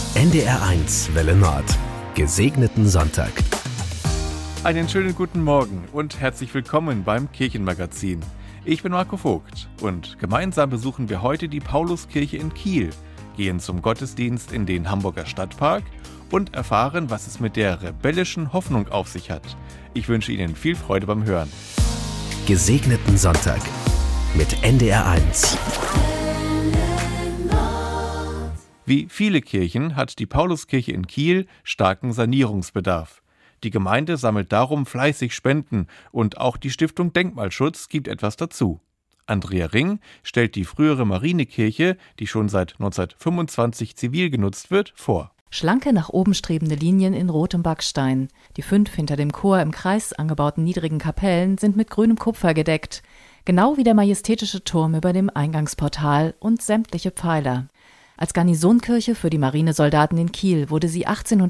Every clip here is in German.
NDR1 Welle Nord. Gesegneten Sonntag. Einen schönen guten Morgen und herzlich willkommen beim Kirchenmagazin. Ich bin Marco Vogt und gemeinsam besuchen wir heute die Pauluskirche in Kiel, gehen zum Gottesdienst in den Hamburger Stadtpark und erfahren, was es mit der rebellischen Hoffnung auf sich hat. Ich wünsche Ihnen viel Freude beim Hören. Gesegneten Sonntag mit NDR1. Wie viele Kirchen hat die Pauluskirche in Kiel starken Sanierungsbedarf. Die Gemeinde sammelt darum fleißig Spenden und auch die Stiftung Denkmalschutz gibt etwas dazu. Andrea Ring stellt die frühere Marienekirche, die schon seit 1925 zivil genutzt wird, vor. Schlanke, nach oben strebende Linien in rotem Backstein. Die 5 hinter dem Chor im Kreis angebauten niedrigen Kapellen sind mit grünem Kupfer gedeckt. Genau wie der majestätische Turm über dem Eingangsportal und sämtliche Pfeiler. Als Garnisonkirche für die Marinesoldaten in Kiel wurde sie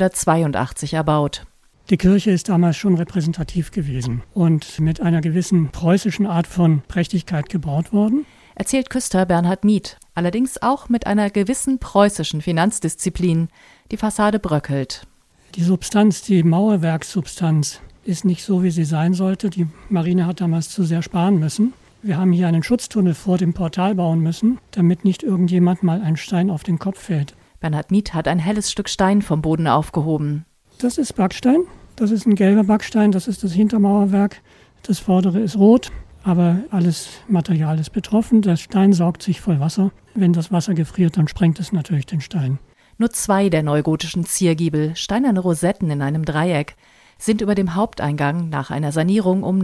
1882 erbaut. Die Kirche ist damals schon repräsentativ gewesen und mit einer gewissen preußischen Art von Prächtigkeit gebaut worden. Erzählt Küster Bernhard Mieth, allerdings auch mit einer gewissen preußischen Finanzdisziplin. Die Fassade bröckelt. Die Substanz, die Mauerwerkssubstanz, ist nicht so, wie sie sein sollte. Die Marine hat damals zu sehr sparen müssen. Wir haben hier einen Schutztunnel vor dem Portal bauen müssen, damit nicht irgendjemand mal ein Stein auf den Kopf fällt. Bernhard Mieth hat ein helles Stück Stein vom Boden aufgehoben. Das ist Backstein. Das ist ein gelber Backstein. Das ist das Hintermauerwerk. Das vordere ist rot. Aber alles Material ist betroffen. Der Stein saugt sich voll Wasser. Wenn das Wasser gefriert, dann sprengt es natürlich den Stein. Nur 2 der neugotischen Ziergiebel, steinerne Rosetten in einem Dreieck, sind über dem Haupteingang nach einer Sanierung um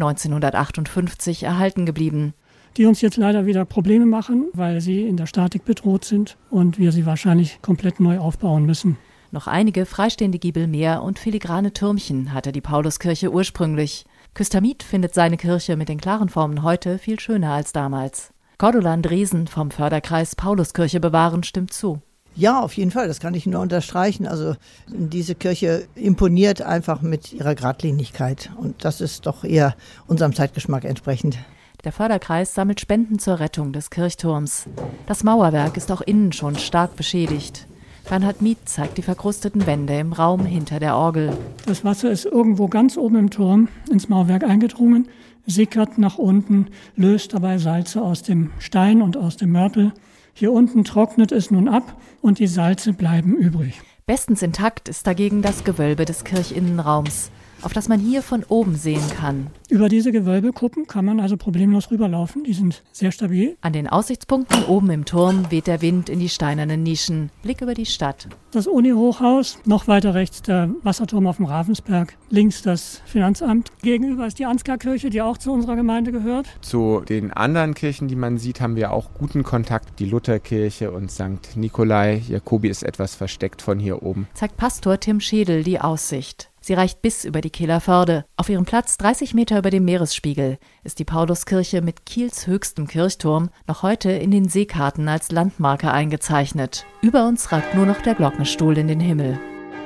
1958 erhalten geblieben. Die uns jetzt leider wieder Probleme machen, weil sie in der Statik bedroht sind und wir sie wahrscheinlich komplett neu aufbauen müssen. Noch einige freistehende Giebel mehr und filigrane Türmchen hatte die Pauluskirche ursprünglich. Küster Mieth findet seine Kirche mit den klaren Formen heute viel schöner als damals. Cordula Andresen vom Förderkreis Pauluskirche bewahren stimmt zu. Ja, auf jeden Fall, das kann ich nur unterstreichen. Also diese Kirche imponiert einfach mit ihrer Geradlinigkeit und das ist doch eher unserem Zeitgeschmack entsprechend. Der Förderkreis sammelt Spenden zur Rettung des Kirchturms. Das Mauerwerk ist auch innen schon stark beschädigt. Bernhard Mieth zeigt die verkrusteten Wände im Raum hinter der Orgel. Das Wasser ist irgendwo ganz oben im Turm ins Mauerwerk eingedrungen, sickert nach unten, löst dabei Salze aus dem Stein und aus dem Mörtel. Hier unten trocknet es nun ab und die Salze bleiben übrig. Bestens intakt ist dagegen das Gewölbe des Kirchinnenraums, auf das man hier von oben sehen kann. Über diese Gewölbekuppen kann man also problemlos rüberlaufen, die sind sehr stabil. An den Aussichtspunkten oben im Turm weht der Wind in die steinernen Nischen. Blick über die Stadt. Das Uni-Hochhaus, noch weiter rechts der Wasserturm auf dem Ravensberg, links das Finanzamt. Gegenüber ist die Ansgar-Kirche, die auch zu unserer Gemeinde gehört. Zu den anderen Kirchen, die man sieht, haben wir auch guten Kontakt. Die Lutherkirche und St. Nikolai. Jakobi ist etwas versteckt von hier oben. Zeigt Pastor Tim Schädel die Aussicht. Sie reicht bis über die Kieler Förde. Auf ihrem Platz 30 Meter über dem Meeresspiegel ist die Pauluskirche mit Kiels höchstem Kirchturm noch heute in den Seekarten als Landmarke eingezeichnet. Über uns ragt nur noch der Glockenstuhl in den Himmel.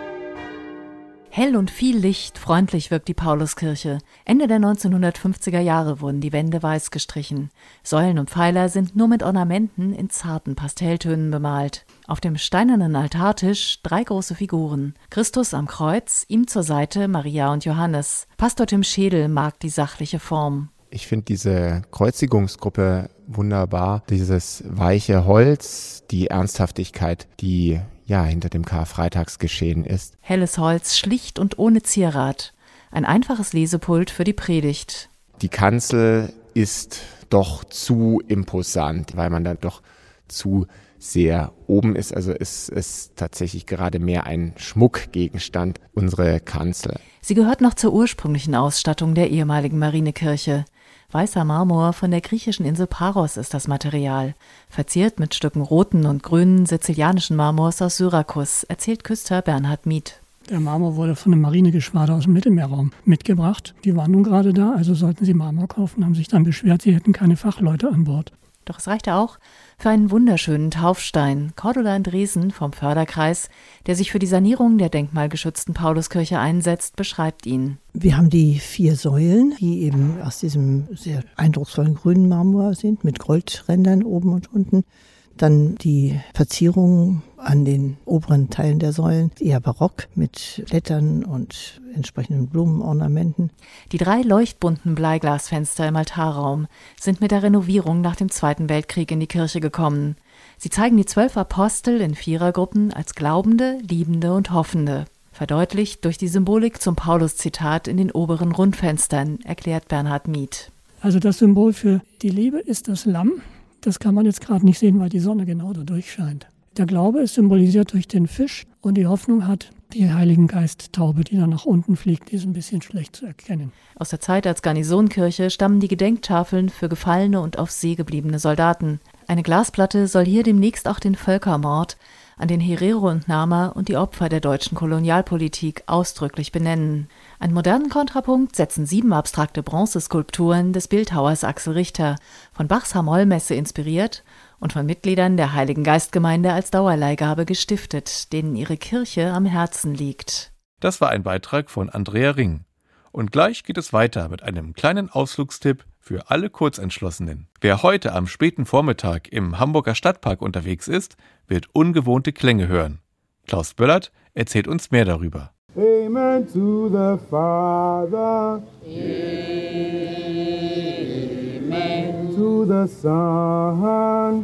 Hell und viel Licht, freundlich wirkt die Pauluskirche. Ende der 1950er Jahre wurden die Wände weiß gestrichen. Säulen und Pfeiler sind nur mit Ornamenten in zarten Pastelltönen bemalt. Auf dem steinernen Altartisch 3 große Figuren. Christus am Kreuz, ihm zur Seite Maria und Johannes. Pastor Tim Schädel mag die sachliche Form. Ich finde diese Kreuzigungsgruppe wunderbar. Dieses weiche Holz, die Ernsthaftigkeit, die hinter dem Karfreitagsgeschehen ist. Helles Holz, schlicht und ohne Zierat. Ein einfaches Lesepult für die Predigt. Die Kanzel ist doch zu imposant, weil man dann doch zu sehr oben ist. Also es ist tatsächlich gerade mehr ein Schmuckgegenstand, unsere Kanzel. Sie gehört noch zur ursprünglichen Ausstattung der ehemaligen Marinekirche. Weißer Marmor von der griechischen Insel Paros ist das Material. Verziert mit Stücken roten und grünen sizilianischen Marmors aus Syrakus, erzählt Küster Bernhard Mieth. Der Marmor wurde von einem Marinegeschwader aus dem Mittelmeerraum mitgebracht. Die waren nun gerade da, also sollten sie Marmor kaufen, haben sich dann beschwert, sie hätten keine Fachleute an Bord. Doch es reichte auch für einen wunderschönen Taufstein. Cordula Andresen vom Förderkreis, der sich für die Sanierung der denkmalgeschützten Pauluskirche einsetzt, beschreibt ihn. Wir haben die 4 Säulen, die eben aus diesem sehr eindrucksvollen grünen Marmor sind, mit Goldrändern oben und unten. Dann die Verzierungen an den oberen Teilen der Säulen, eher barock mit Blättern und entsprechenden Blumenornamenten. Die 3 leuchtbunten Bleiglasfenster im Altarraum sind mit der Renovierung nach dem Zweiten Weltkrieg in die Kirche gekommen. Sie zeigen die 12 Apostel in Vierergruppen als Glaubende, Liebende und Hoffende. Verdeutlicht durch die Symbolik zum Paulus-Zitat in den oberen Rundfenstern, erklärt Bernhard Mieth. Also das Symbol für die Liebe ist das Lamm. Das kann man jetzt gerade nicht sehen, weil die Sonne genau da durchscheint. Der Glaube ist symbolisiert durch den Fisch und die Hoffnung hat die Heiligen Geist-Taube, die dann nach unten fliegt. Die ist ein bisschen schlecht zu erkennen. Aus der Zeit als Garnisonkirche stammen die Gedenktafeln für gefallene und auf See gebliebene Soldaten. Eine Glasplatte soll hier demnächst auch den Völkermord an den Herero und Nama und die Opfer der deutschen Kolonialpolitik ausdrücklich benennen. Einen modernen Kontrapunkt setzen 7 abstrakte Bronzeskulpturen des Bildhauers Axel Richter, von Bachs Hamollmesse inspiriert und von Mitgliedern der Heiligen Geistgemeinde als Dauerleihgabe gestiftet, denen ihre Kirche am Herzen liegt. Das war ein Beitrag von Andrea Ring. Und gleich geht es weiter mit einem kleinen Ausflugstipp für alle Kurzentschlossenen. Wer heute am späten Vormittag im Hamburger Stadtpark unterwegs ist, wird ungewohnte Klänge hören. Klaus Böllert erzählt uns mehr darüber. Amen to the Father. Amen to the Son.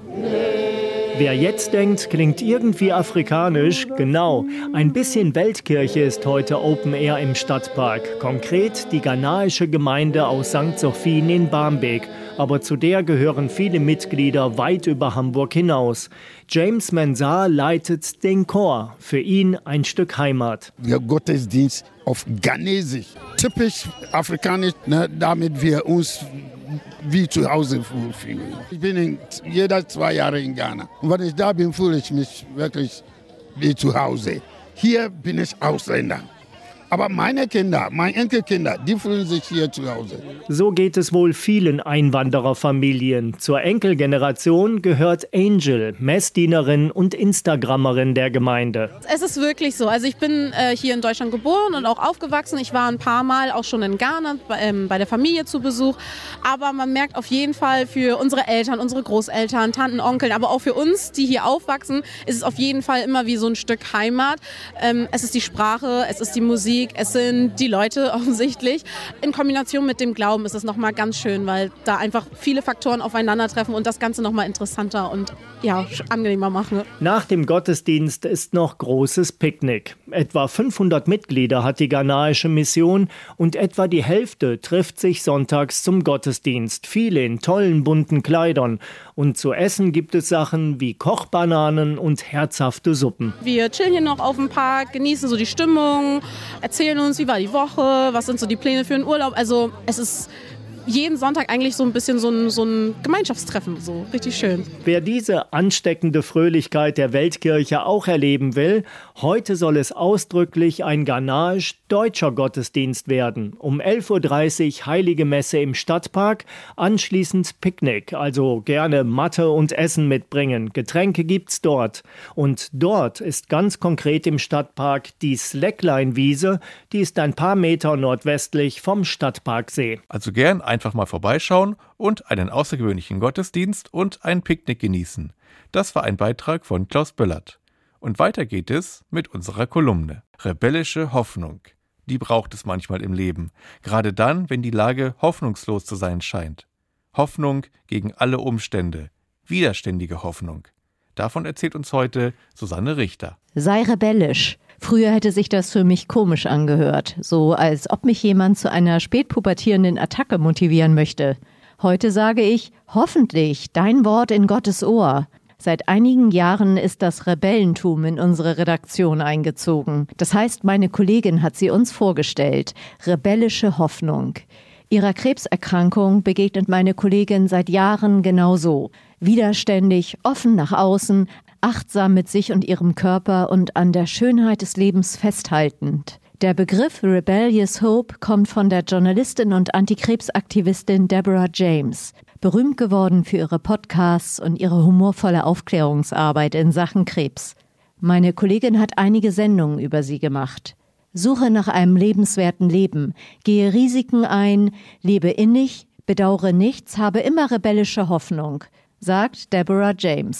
Wer jetzt denkt, klingt irgendwie afrikanisch. Genau, ein bisschen Weltkirche ist heute Open Air im Stadtpark. Konkret die ghanaische Gemeinde aus St. Sophien in Barmbek. Aber zu der gehören viele Mitglieder weit über Hamburg hinaus. James Mensah leitet den Chor. Für ihn ein Stück Heimat. Der Gottesdienst auf Ghanesisch. Typisch afrikanisch, ne, damit wir uns wie zu Hause fühlen. Ich bin jeder 2 Jahre in Ghana. Und wenn ich da bin, fühle ich mich wirklich wie zu Hause. Hier bin ich Ausländer. Aber meine Kinder, meine Enkelkinder, die fühlen sich hier zu Hause. So geht es wohl vielen Einwandererfamilien. Zur Enkelgeneration gehört Angel, Messdienerin und Instagrammerin der Gemeinde. Es ist wirklich so. Also ich bin hier in Deutschland geboren und auch aufgewachsen. Ich war ein paar Mal auch schon in Ghana bei der Familie zu Besuch. Aber man merkt auf jeden Fall für unsere Eltern, unsere Großeltern, Tanten, Onkeln, aber auch für uns, die hier aufwachsen, ist es auf jeden Fall immer wie so ein Stück Heimat. Es ist die Sprache, es ist die Musik. Es sind die Leute offensichtlich. In Kombination mit dem Glauben ist es nochmal ganz schön, weil da einfach viele Faktoren aufeinandertreffen und das Ganze nochmal interessanter und angenehmer machen. Nach dem Gottesdienst ist noch großes Picknick. Etwa 500 Mitglieder hat die ghanaische Mission und etwa die Hälfte trifft sich sonntags zum Gottesdienst. Viele in tollen bunten Kleidern. Und zu essen gibt es Sachen wie Kochbananen und herzhafte Suppen. Wir chillen hier noch auf dem Park, genießen so die Stimmung, erzählen uns, wie war die Woche, was sind so die Pläne für den Urlaub. Also es ist jeden Sonntag eigentlich so ein bisschen so ein Gemeinschaftstreffen, so richtig schön. Wer diese ansteckende Fröhlichkeit der Weltkirche auch erleben will, heute soll es ausdrücklich ein ghanaisch-deutscher Gottesdienst werden. Um 11.30 Uhr Heilige Messe im Stadtpark, anschließend Picknick, also gerne Matte und Essen mitbringen. Getränke gibt's dort. Und dort ist ganz konkret im Stadtpark die Slackline-Wiese, die ist ein paar Meter nordwestlich vom Stadtparksee. Also gern einfach mal vorbeischauen und einen außergewöhnlichen Gottesdienst und ein Picknick genießen. Das war ein Beitrag von Klaus Böllert. Und weiter geht es mit unserer Kolumne. Rebellische Hoffnung. Die braucht es manchmal im Leben. Gerade dann, wenn die Lage hoffnungslos zu sein scheint. Hoffnung gegen alle Umstände. Widerständige Hoffnung. Davon erzählt uns heute Susanne Richter. Sei rebellisch. Früher hätte sich das für mich komisch angehört, so als ob mich jemand zu einer spätpubertierenden Attacke motivieren möchte. Heute sage ich, hoffentlich, dein Wort in Gottes Ohr. Seit einigen Jahren ist das Rebellentum in unsere Redaktion eingezogen. Das heißt, meine Kollegin hat sie uns vorgestellt. Rebellische Hoffnung. Ihrer Krebserkrankung begegnet meine Kollegin seit Jahren genauso. Widerständig, offen nach außen, achtsam mit sich und ihrem Körper und an der Schönheit des Lebens festhaltend. Der Begriff Rebellious Hope kommt von der Journalistin und Antikrebsaktivistin Deborah James, berühmt geworden für ihre Podcasts und ihre humorvolle Aufklärungsarbeit in Sachen Krebs. Meine Kollegin hat einige Sendungen über sie gemacht. Suche nach einem lebenswerten Leben, gehe Risiken ein, lebe innig, bedauere nichts, habe immer rebellische Hoffnung, sagt Deborah James.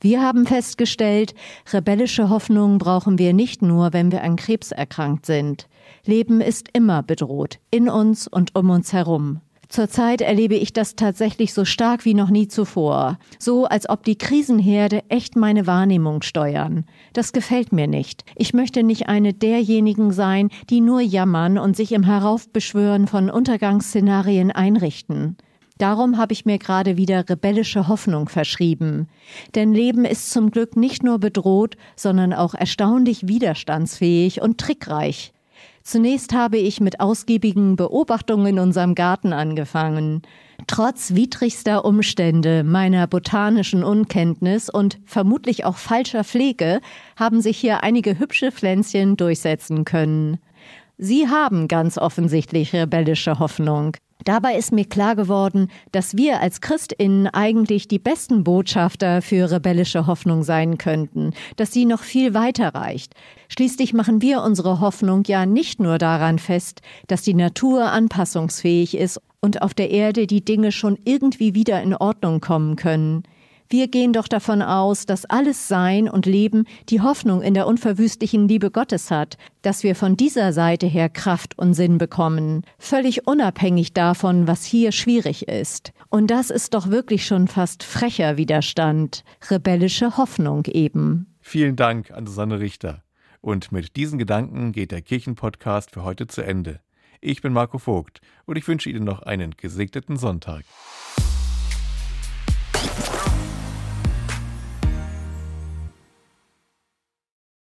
Wir haben festgestellt, rebellische Hoffnung brauchen wir nicht nur, wenn wir an Krebs erkrankt sind. Leben ist immer bedroht, in uns und um uns herum. Zurzeit erlebe ich das tatsächlich so stark wie noch nie zuvor. So, als ob die Krisenherde echt meine Wahrnehmung steuern. Das gefällt mir nicht. Ich möchte nicht eine derjenigen sein, die nur jammern und sich im Heraufbeschwören von Untergangsszenarien einrichten. Darum habe ich mir gerade wieder rebellische Hoffnung verschrieben. Denn Leben ist zum Glück nicht nur bedroht, sondern auch erstaunlich widerstandsfähig und trickreich. Zunächst habe ich mit ausgiebigen Beobachtungen in unserem Garten angefangen. Trotz widrigster Umstände, meiner botanischen Unkenntnis und vermutlich auch falscher Pflege haben sich hier einige hübsche Pflänzchen durchsetzen können. Sie haben ganz offensichtlich rebellische Hoffnung. Dabei ist mir klar geworden, dass wir als ChristInnen eigentlich die besten Botschafter für rebellische Hoffnung sein könnten, dass sie noch viel weiter reicht. Schließlich machen wir unsere Hoffnung ja nicht nur daran fest, dass die Natur anpassungsfähig ist und auf der Erde die Dinge schon irgendwie wieder in Ordnung kommen können. Wir gehen doch davon aus, dass alles Sein und Leben die Hoffnung in der unverwüstlichen Liebe Gottes hat, dass wir von dieser Seite her Kraft und Sinn bekommen, völlig unabhängig davon, was hier schwierig ist. Und das ist doch wirklich schon fast frecher Widerstand, rebellische Hoffnung eben. Vielen Dank an Susanne Richter. Und mit diesen Gedanken geht der Kirchenpodcast für heute zu Ende. Ich bin Marco Vogt und ich wünsche Ihnen noch einen gesegneten Sonntag.